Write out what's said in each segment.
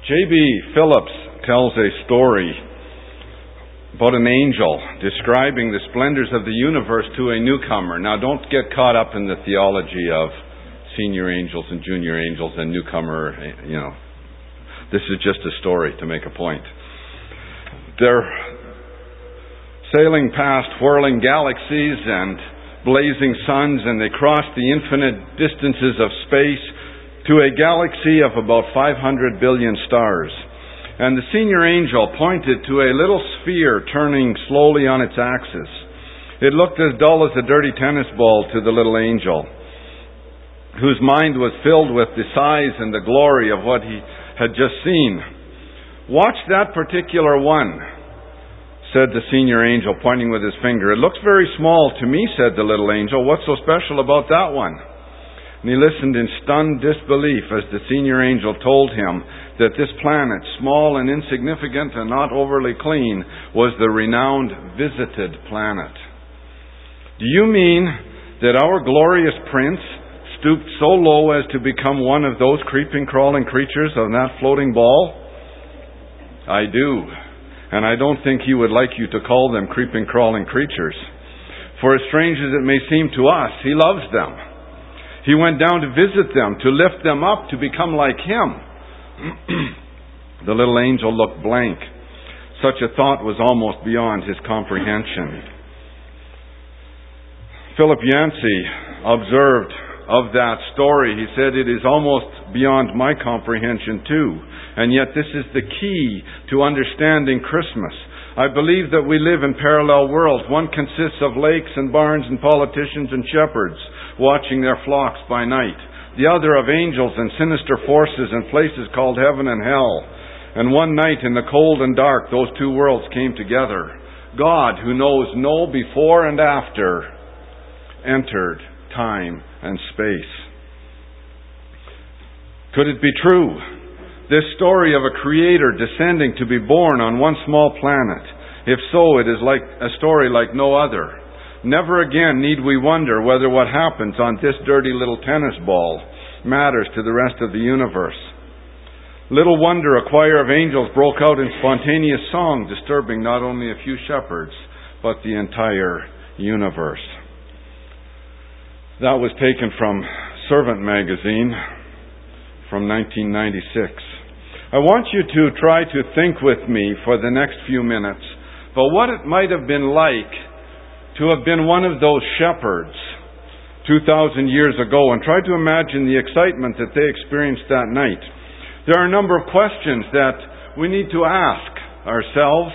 J.B. Phillips tells a story about an angel describing the splendors of the universe to a newcomer. Now, don't get caught up in the theology of senior angels and junior angels and newcomer, This is just a story to make a point. They're sailing past whirling galaxies and blazing suns, and they cross the infinite distances of space to a galaxy of about 500 billion stars. And the senior angel pointed to a little sphere turning slowly on its axis. It looked as dull as a dirty tennis ball to the little angel, whose mind was filled with the size and the glory of what he had just seen. "Watch that particular one," said the senior angel, pointing with his finger. "It looks very small to me," said the little angel. "What's so special about that one?" And he listened in stunned disbelief as the senior angel told him that this planet, small and insignificant and not overly clean, was the renowned visited planet. "Do you mean that our glorious prince stooped so low as to become one of those creeping, crawling creatures on that floating ball?" "I do. And I don't think he would like you to call them creeping, crawling creatures. For as strange as it may seem to us, he loves them. He went down to visit them, to lift them up, to become like him." The little angel looked blank. Such a thought was almost beyond his comprehension. Philip Yancey observed of that story, he said, "It is almost beyond my comprehension too. And yet this is the key to understanding Christmas. I believe that we live in parallel worlds. One consists of lakes and barns and politicians and shepherds watching their flocks by night. The other of angels and sinister forces and places called heaven and hell. And one night in the cold and dark, those two worlds came together. God, who knows no before and after, entered time and space." Could it be true? This story of a creator descending to be born on one small planet. If so, it is like a story like no other. Never again need we wonder whether what happens on this dirty little tennis ball matters to the rest of the universe. Little wonder a choir of angels broke out in spontaneous song, disturbing not only a few shepherds, but the entire universe. That was taken from Servant magazine from 1996. I want you to try to think with me for the next few minutes about what it might have been like to have been one of those shepherds 2,000 years ago, and try to imagine the excitement that they experienced that night. There are a number of questions that we need to ask ourselves.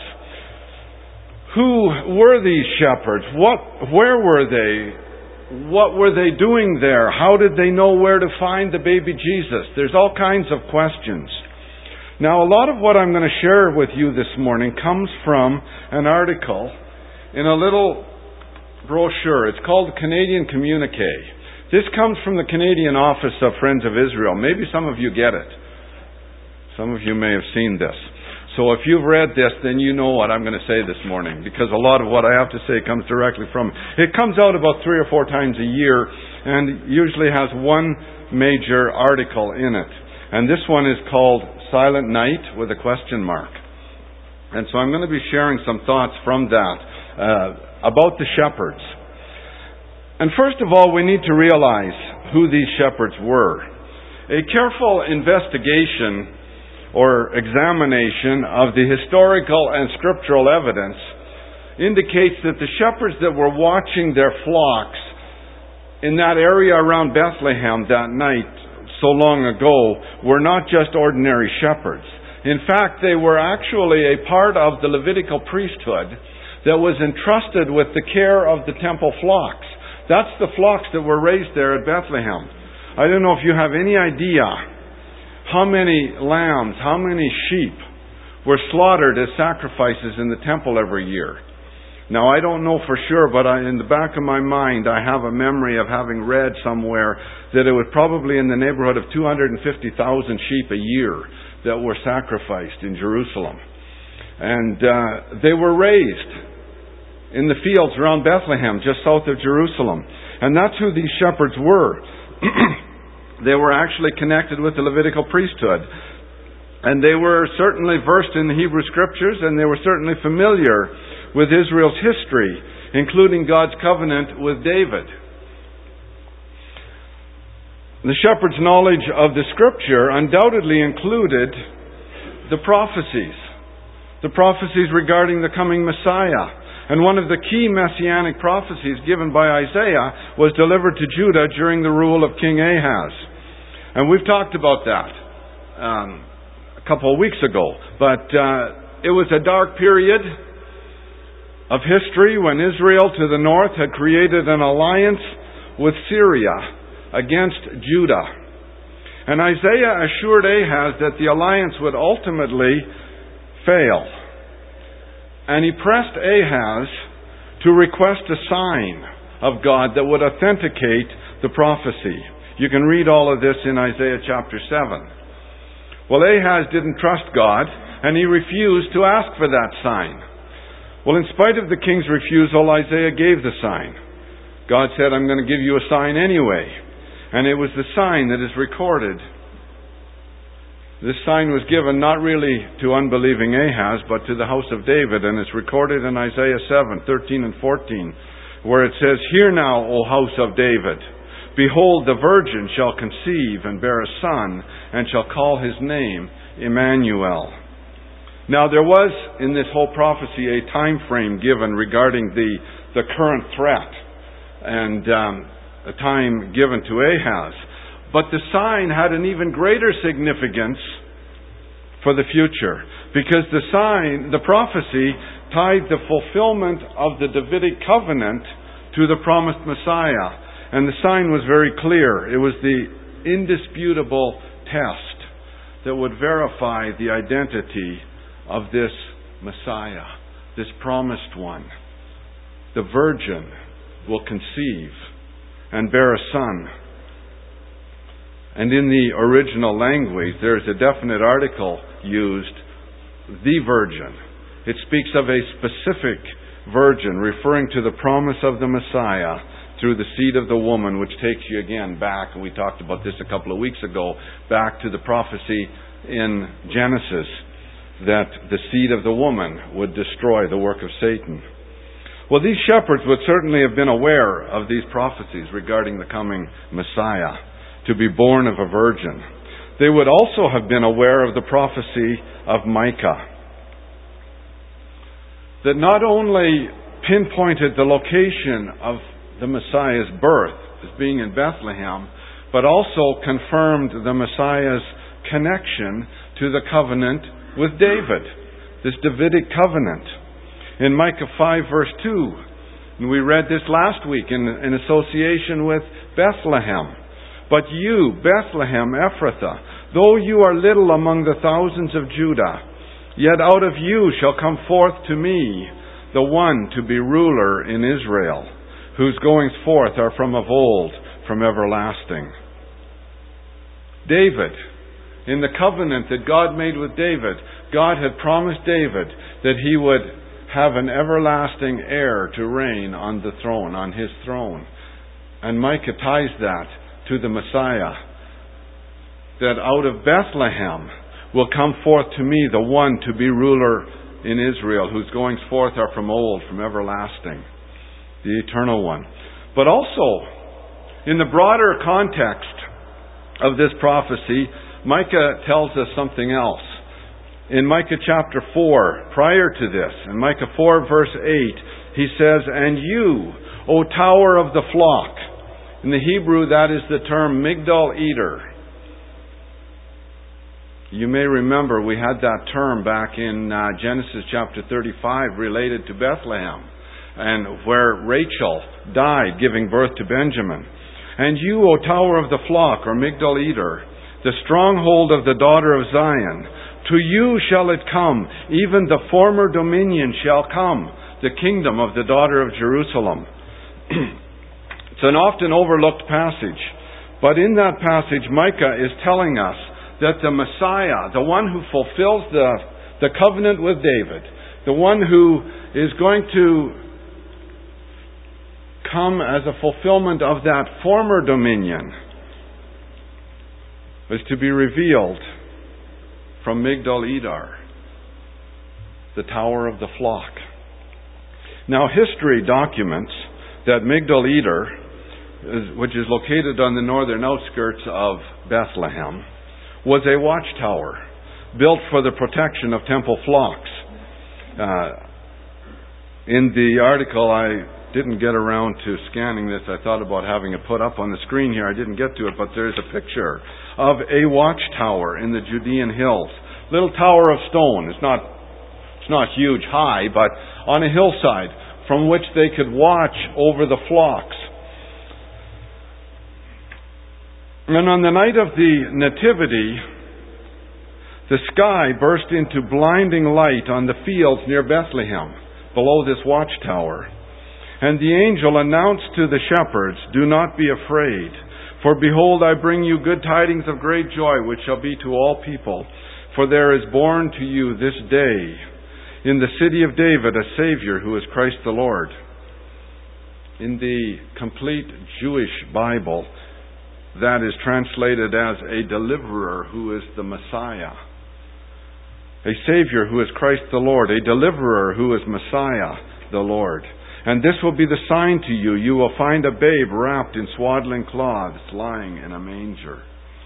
Who were these shepherds? Where were they? What were they doing there? How did they know where to find the baby Jesus? There's all kinds of questions. Now, a lot of what I'm going to share with you this morning comes from an article in a little brochure. It's called the Canadian Communique. This comes from the Canadian Office of Friends of Israel. Maybe some of you get it. Some of you may have seen this. So if you've read this, then you know what I'm going to say this morning, because a lot of what I have to say comes directly from it. It comes out about 3 or 4 times a year and usually has one major article in it. And this one is called Silent Night with a question mark. And so I'm going to be sharing some thoughts from that about the shepherds. And first of all, we need to realize who these shepherds were. A careful investigation or examination of the historical and scriptural evidence indicates that the shepherds that were watching their flocks in that area around Bethlehem that night so long ago were not just ordinary shepherds. In fact, they were actually a part of the Levitical priesthood that was entrusted with the care of the temple flocks. That's the flocks that were raised there at Bethlehem. I don't know if you have any idea how many lambs, how many sheep were slaughtered as sacrifices in the temple every year. Now, I don't know for sure, but in the back of my mind, I have a memory of having read somewhere that it was probably in the neighborhood of 250,000 sheep a year that were sacrificed in Jerusalem. And they were raised in the fields around Bethlehem, just south of Jerusalem. And that's who these shepherds were. They were actually connected with the Levitical priesthood. And they were certainly versed in the Hebrew Scriptures, and they were certainly familiar with Israel's history, including God's covenant with David. The shepherd's knowledge of the Scripture undoubtedly included the prophecies regarding the coming Messiah. And one of the key messianic prophecies given by Isaiah was delivered to Judah during the rule of King Ahaz. And we've talked about that a couple of weeks ago. But it was a dark period of history when Israel to the north had created an alliance with Syria against Judah. And Isaiah assured Ahaz that the alliance would ultimately fail. And he pressed Ahaz to request a sign of God that would authenticate the prophecy. You can read all of this in Isaiah chapter 7. Well, Ahaz didn't trust God, and he refused to ask for that sign. Well, in spite of the king's refusal, Isaiah gave the sign. God said, I'm going to give you a sign anyway. And it was the sign that is recorded. This sign was given not really to unbelieving Ahaz, but to the house of David. And it's recorded in Isaiah 7:13 and 14, where it says, Hear now, O house of David. Behold, the virgin shall conceive and bear a son, and shall call his name Emmanuel. Now there was, in this whole prophecy, a time frame given regarding the current threat. And a time given to Ahaz. But the sign had an even greater significance for the future, because the prophecy tied the fulfillment of the Davidic covenant to the promised Messiah. And the sign was very clear. It was the indisputable test that would verify the identity of this Messiah, this promised one. The virgin will conceive and bear a son. And in the original language, there is a definite article used, the virgin. It speaks of a specific virgin, referring to the promise of the Messiah through the seed of the woman, which takes you again back, and we talked about this a couple of weeks ago, back to the prophecy in Genesis that the seed of the woman would destroy the work of Satan. Well, these shepherds would certainly have been aware of these prophecies regarding the coming Messiah, to be born of a virgin. They would also have been aware of the prophecy of Micah, that not only pinpointed the location of the Messiah's birth as being in Bethlehem, but also confirmed the Messiah's connection to the covenant with David, this Davidic covenant. In Micah 5 verse 2, and we read this last week in association with Bethlehem. But you, Bethlehem Ephrathah, though you are little among the thousands of Judah, yet out of you shall come forth to me the one to be ruler in Israel, whose goings forth are from of old, from everlasting. David, in the covenant that God made with David, God had promised David that he would have an everlasting heir to reign on the throne, on his throne. And Micah ties that to the Messiah, that out of Bethlehem will come forth to me the one to be ruler in Israel, whose goings forth are from old, from everlasting, the eternal one. But also, in the broader context of this prophecy, Micah tells us something else. In Micah chapter 4, prior to this, in Micah 4 verse 8, he says, And you, O tower of the flock. In the Hebrew, that is the term Migdal Eder. You may remember we had that term back in Genesis chapter 35 related to Bethlehem, and where Rachel died giving birth to Benjamin. And you, O tower of the flock, or Migdal Eder, the stronghold of the daughter of Zion, to you shall it come, even the former dominion shall come, the kingdom of the daughter of Jerusalem. It's an often overlooked passage, but in that passage Micah is telling us that the Messiah, the one who fulfills the covenant with David, the one who is going to come as a fulfillment of that former dominion, is to be revealed from Migdal Eder, the Tower of the Flock. Now, history documents that Migdal Eder, which is located on the northern outskirts of Bethlehem, was a watchtower built for the protection of temple flocks. In the article, I didn't get around to scanning this. I thought about having it put up on the screen here. I didn't get to it, but there's a picture of a watchtower in the Judean hills. Little tower of stone. It's not huge high, but on a hillside from which they could watch over the flocks. And on the night of the Nativity, the sky burst into blinding light on the fields near Bethlehem, below this watchtower. And the angel announced to the shepherds, "Do not be afraid, for behold, I bring you good tidings of great joy, which shall be to all people. For there is born to you this day in the city of David a Savior, who is Christ the Lord." In the complete Jewish Bible, that is translated as a deliverer who is the Messiah. A Savior who is Christ the Lord. A deliverer who is Messiah the Lord. "And this will be the sign to you. You will find a babe wrapped in swaddling cloths, lying in a manger."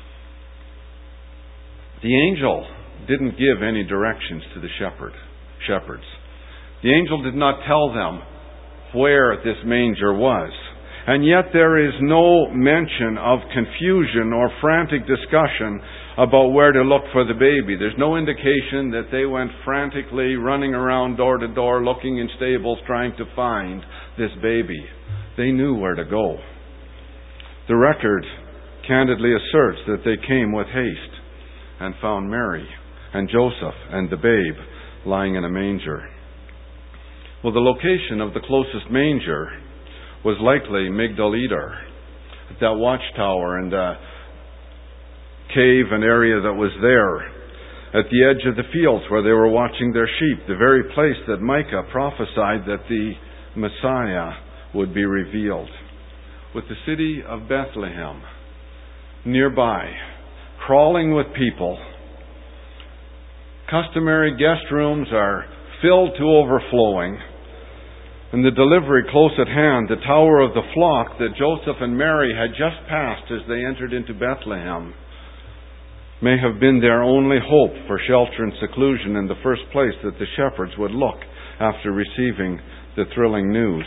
The angel didn't give any directions to the shepherds. The angel did not tell them where this manger was. And yet there is no mention of confusion or frantic discussion about where to look for the baby. There's no indication that they went frantically running around door to door, looking in stables, trying to find this baby. They knew where to go. The record candidly asserts that they came with haste and found Mary and Joseph and the babe lying in a manger. Well, the location of the closest manger was likely Migdal Eder, that watchtower and cave and area that was there at the edge of the fields where they were watching their sheep, the very place that Micah prophesied that the Messiah would be revealed. With the city of Bethlehem nearby, crawling with people, customary guest rooms are filled to overflowing, and the delivery close at hand, the Tower of the Flock that Joseph and Mary had just passed as they entered into Bethlehem, may have been their only hope for shelter and seclusion in the first place that the shepherds would look after receiving the thrilling news.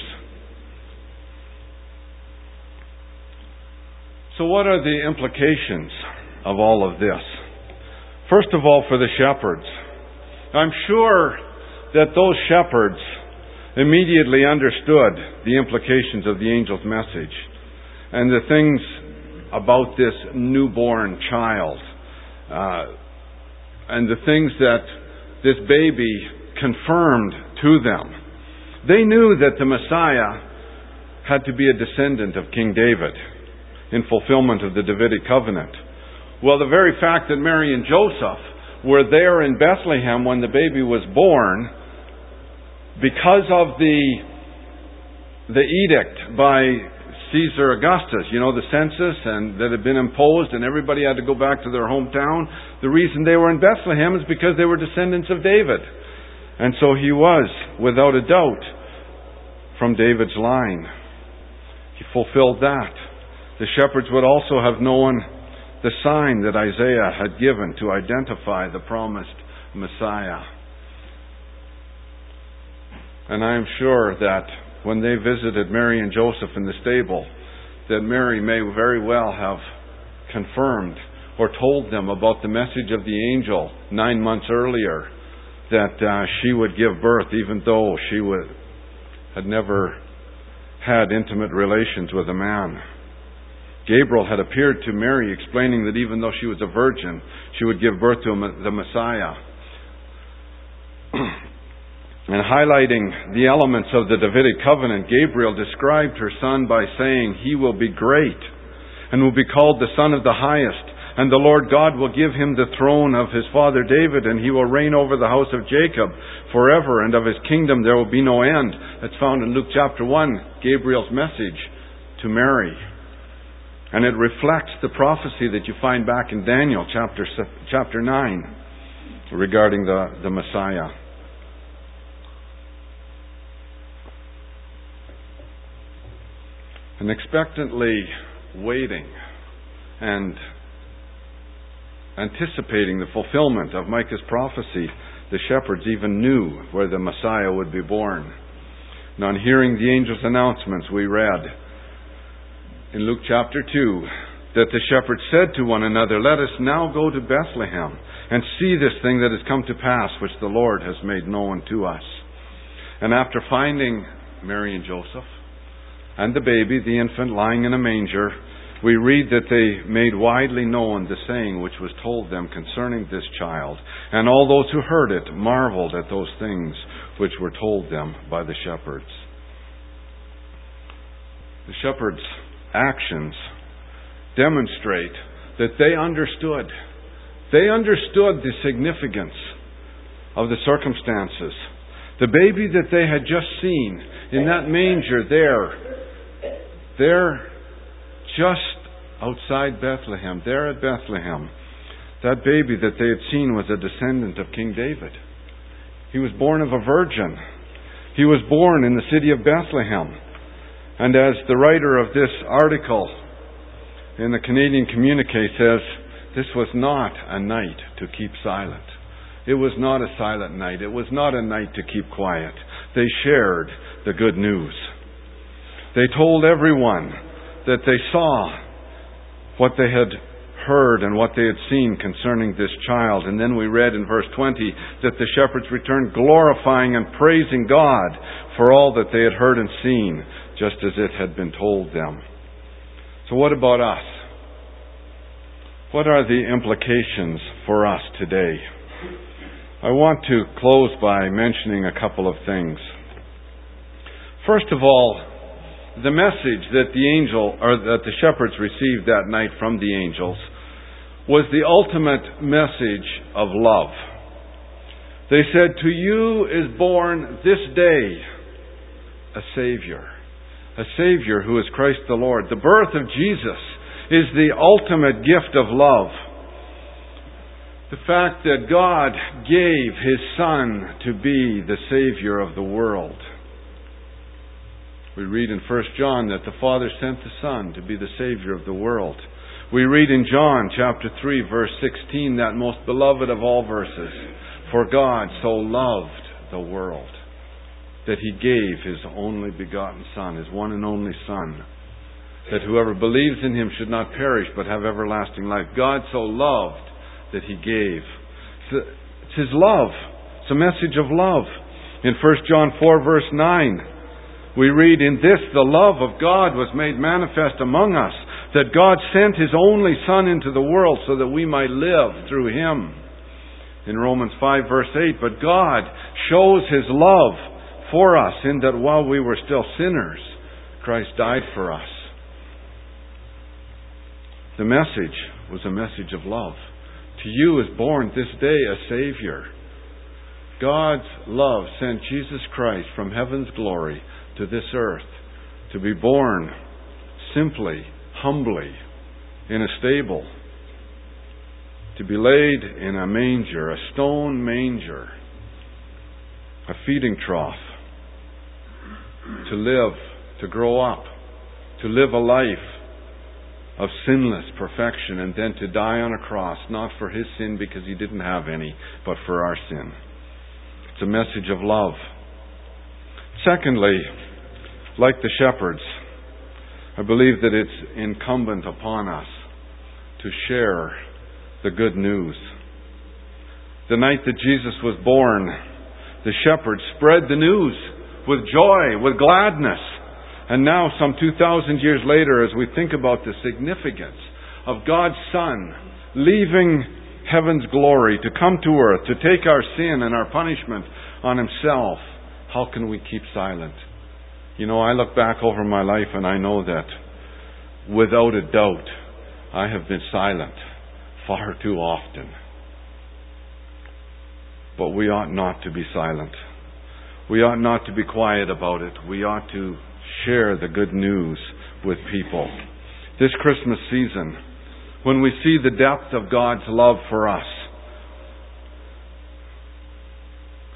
So what are the implications of all of this? First of all, for the shepherds. I'm sure that those shepherds immediately understood the implications of the angel's message and the things about this newborn child and the things that this baby confirmed to them. They knew that the Messiah had to be a descendant of King David in fulfillment of the Davidic covenant. Well, the very fact that Mary and Joseph were there in Bethlehem when the baby was born, because of the edict by Caesar Augustus, the census and that had been imposed and everybody had to go back to their hometown, the reason they were in Bethlehem is because they were descendants of David. And so he was, without a doubt, from David's line. He fulfilled that. The shepherds would also have known the sign that Isaiah had given to identify the promised Messiah. And I am sure that when they visited Mary and Joseph in the stable, that Mary may very well have confirmed or told them about the message of the angel 9 months earlier, that she would give birth even though she had never had intimate relations with a man. Gabriel had appeared to Mary explaining that even though she was a virgin, she would give birth to the Messiah. And highlighting the elements of the Davidic covenant, Gabriel described her son by saying, "He will be great and will be called the Son of the Highest. And the Lord God will give him the throne of his father David, and he will reign over the house of Jacob forever, and of his kingdom there will be no end." That's found in Luke chapter 1, Gabriel's message to Mary. And it reflects the prophecy that you find back in Daniel chapter 9. regarding the Messiah. And expectantly waiting and anticipating the fulfillment of Micah's prophecy, the shepherds even knew where the Messiah would be born. And on hearing the angel's announcements, we read in Luke chapter 2 that the shepherds said to one another, "Let us now go to Bethlehem and see this thing that has come to pass, which the Lord has made known to us." And after finding Mary and Joseph and the baby, the infant, lying in a manger, we read that they made widely known the saying which was told them concerning this child. And all those who heard it marveled at those things which were told them by the shepherds. The shepherds' actions demonstrate that they understood. They understood the significance of the circumstances. The baby that they had just seen in that manger there just outside Bethlehem, there at Bethlehem, that baby that they had seen was a descendant of King David. He was born of a virgin. He was born in the city of Bethlehem. And as the writer of this article in the Canadian Communique says, this was not a night to keep silent. It was not a silent night. It was not a night to keep quiet. They shared the good news. They told everyone that they saw what they had heard and what they had seen concerning this child. And then we read in verse 20 that the shepherds returned glorifying and praising God for all that they had heard and seen, just as it had been told them. So what about us? What are the implications for us today? I want to close by mentioning a couple of things. First of all, the message that the shepherds received that night from the angels was the ultimate message of love. They said, "To you is born this day a Savior who is Christ the Lord." The birth of Jesus is the ultimate gift of love. The fact that God gave His Son to be the Savior of the world. We read in 1 John that the Father sent the Son to be the Savior of the world. We read in John chapter 3 verse 16, that most beloved of all verses, "For God so loved the world that He gave His only begotten Son," His one and only Son, "that whoever believes in Him should not perish but have everlasting life." God so loved that He gave. It's His love. It's a message of love. In 1 John 4 verse 9, we read, "In this the love of God was made manifest among us, that God sent His only Son into the world so that we might live through Him." In Romans 5 verse 8, "But God shows His love for us in that while we were still sinners, Christ died for us." The message was a message of love. To you is born this day a Savior. God's love sent Jesus Christ from heaven's glory to this earth to be born simply, humbly, in a stable, to be laid in a manger, a stone manger, a feeding trough, to live, to grow up, to live a life of sinless perfection, and then to die on a cross, not for His sin because He didn't have any, but for our sin. It's a message of love. Secondly, like the shepherds, I believe that it's incumbent upon us to share the good news. The night that Jesus was born, the shepherds spread the news with joy, with gladness. And now, some 2,000 years later, as we think about the significance of God's Son leaving heaven's glory to come to earth, to take our sin and our punishment on Himself, how can we keep silent? You know, I look back over my life and I know that without a doubt I have been silent far too often. But we ought not to be silent. We ought not to be quiet about it. We ought to share the good news with people. This Christmas season, when we see the depth of God's love for us,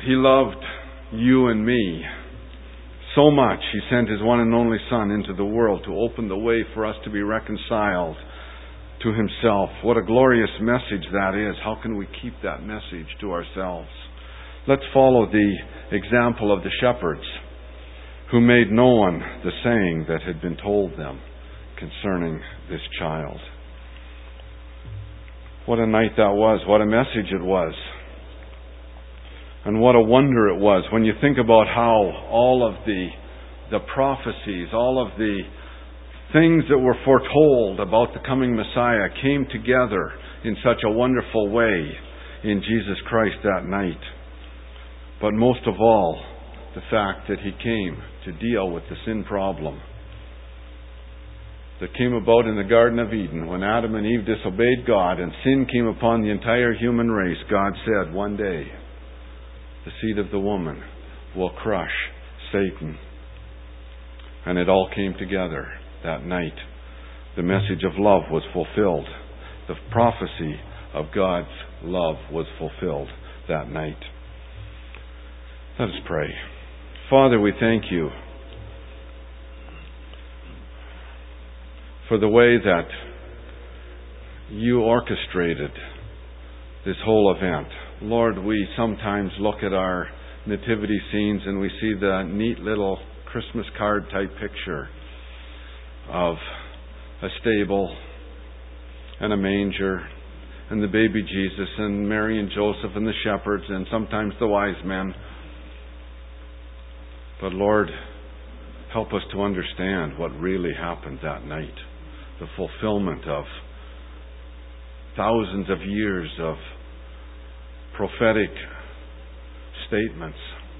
He loved you and me so much, He sent His one and only Son into the world to open the way for us to be reconciled to Himself. What a glorious message that is. How can we keep that message to ourselves? Let's follow the example of the shepherds who made known the saying that had been told them concerning this child. What a night that was. What a message it was. And what a wonder it was when you think about how all of the prophecies, all of the things that were foretold about the coming Messiah came together in such a wonderful way in Jesus Christ that night. But most of all, the fact that He came to deal with the sin problem that came about in the Garden of Eden when Adam and Eve disobeyed God and sin came upon the entire human race. God said, one day, the seed of the woman will crush Satan. And it all came together that night. The message of love was fulfilled. The prophecy of God's love was fulfilled that night. Let us pray. Father, we thank You for the way that You orchestrated this whole event. Lord, we sometimes look at our nativity scenes and we see the neat little Christmas card type picture of a stable and a manger and the baby Jesus and Mary and Joseph and the shepherds and sometimes the wise men. But Lord, help us to understand what really happened that night. The fulfillment of thousands of years of prophetic statements.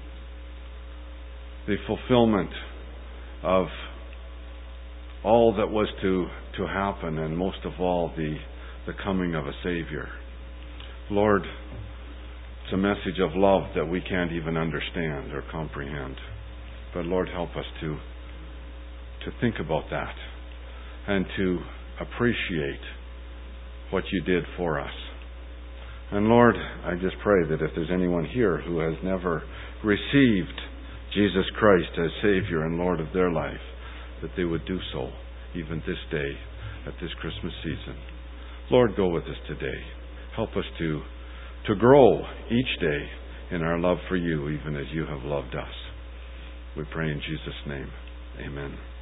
The fulfillment of all that was to happen, and most of all, the coming of a Savior. Lord, it's a message of love that we can't even understand or comprehend. But Lord, help us to think about that and to appreciate what You did for us. And Lord, I just pray that if there's anyone here who has never received Jesus Christ as Savior and Lord of their life, that they would do so even this day at this Christmas season. Lord, go with us today. Help us to grow each day in our love for You, even as You have loved us. We pray in Jesus' name. Amen.